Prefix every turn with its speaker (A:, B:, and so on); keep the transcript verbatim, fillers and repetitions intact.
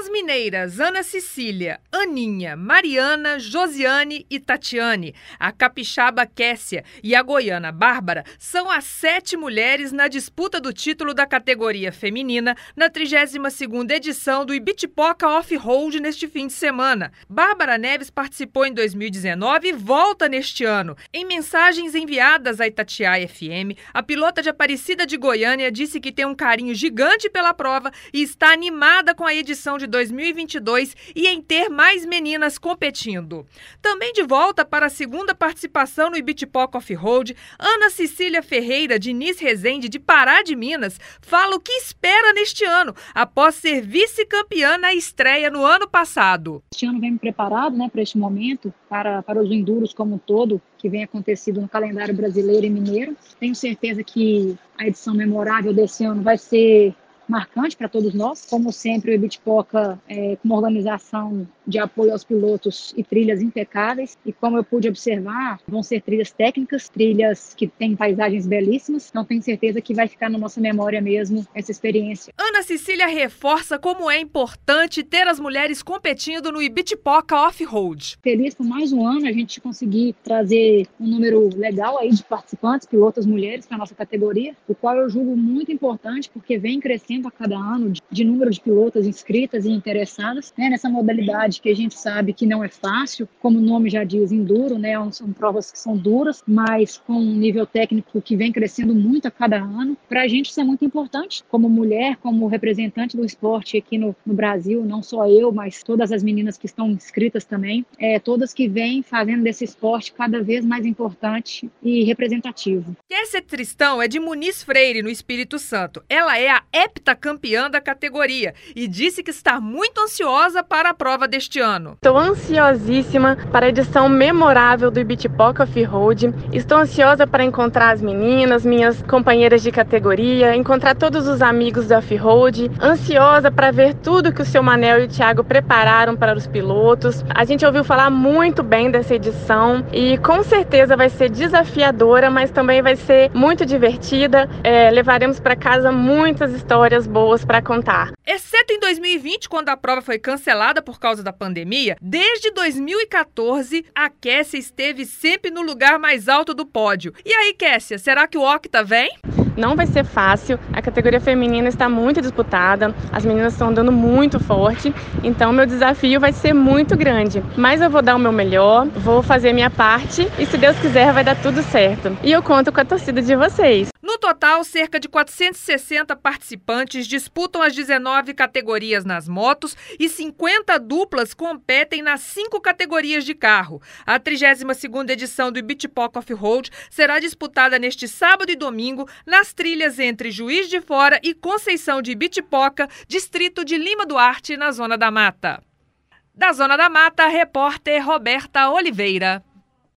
A: As mineiras Ana Cecília, Aninha, Mariana, Josiane e Tatiane, a capixaba Kessia e a goiana Bárbara são as sete mulheres na disputa do título da categoria feminina na trigésima segunda edição do Ibitipoca Off-Road neste fim de semana. Bárbara Neves participou em dois mil e dezenove e volta neste ano. Em mensagens enviadas à Itatiaia F M, a pilota de Aparecida de Goiânia disse que tem um carinho gigante pela prova e está animada com a edição de dois mil e vinte e dois e em ter mais meninas competindo. Também de volta para a segunda participação no Ibitipoca Off-Road, Ana Cecília Ferreira de Nis Resende de Pará de Minas fala o que espera neste ano, após ser vice-campeã na estreia no ano passado.
B: Este ano vem me preparado, né, para este momento, para, para os enduros como um todo, que vem acontecido no calendário brasileiro e mineiro. Tenho certeza que a edição memorável desse ano vai ser marcante para todos nós. Como sempre, o Ibitipoca é com uma organização de apoio aos pilotos e trilhas impecáveis. E como eu pude observar, vão ser trilhas técnicas, trilhas que têm paisagens belíssimas. Então tenho certeza que vai ficar na nossa memória mesmo essa experiência.
A: Ana Cecília reforça como é importante ter as mulheres competindo no Ibitipoca Off-Road.
B: Feliz por mais um ano a gente conseguir trazer um número legal aí de participantes, pilotas mulheres para a nossa categoria, o qual eu julgo muito importante porque vem crescendo a cada ano de, de número de pilotas inscritas e interessadas, né, nessa modalidade que a gente sabe que não é fácil, como o nome já diz, enduro, né, são provas que são duras, mas com um nível técnico que vem crescendo muito a cada ano. Para a gente isso é muito importante, como mulher, como representante do esporte aqui no, no Brasil, não só eu, mas todas as meninas que estão inscritas também, é, todas que vêm fazendo desse esporte cada vez mais importante e representativo.
A: Kessia Tristão é de Muniz Freire, no Espírito Santo. Ela é a heptacampeã da categoria e disse que está muito ansiosa para a prova deste ano.
C: Estou ansiosíssima para a edição memorável do Ibitipoca Off-Road. Estou ansiosa para encontrar as meninas, minhas companheiras de categoria, encontrar todos os amigos do Off-Road. Ansiosa para ver tudo que o seu Manel e o Thiago prepararam para os pilotos. A gente ouviu falar muito bem dessa edição e com certeza vai ser desafiadora, mas também vai ser muito divertida. É, levaremos para casa muitas histórias boas para contar.
A: Exceto em dois mil e vinte, quando a prova foi cancelada por causa da pandemia, desde dois mil e quatorze, a Kessia esteve sempre no lugar mais alto do pódio. E aí, Kessia, será que o Octa vem?
C: Não vai ser fácil, a categoria feminina está muito disputada, as meninas estão andando muito forte, então meu desafio vai ser muito grande. Mas eu vou dar o meu melhor, vou fazer a minha parte e se Deus quiser vai dar tudo certo. E eu conto com a torcida de vocês.
A: No total, cerca de quatrocentos e sessenta participantes disputam as dezenove categorias nas motos e cinquenta duplas competem nas cinco categorias de carro. A trigésima segunda edição do Ibitipoca Off-Road será disputada neste sábado e domingo nas trilhas entre Juiz de Fora e Conceição de Ibitipoca, distrito de Lima Duarte, na Zona da Mata. Da Zona da Mata, repórter Roberta Oliveira.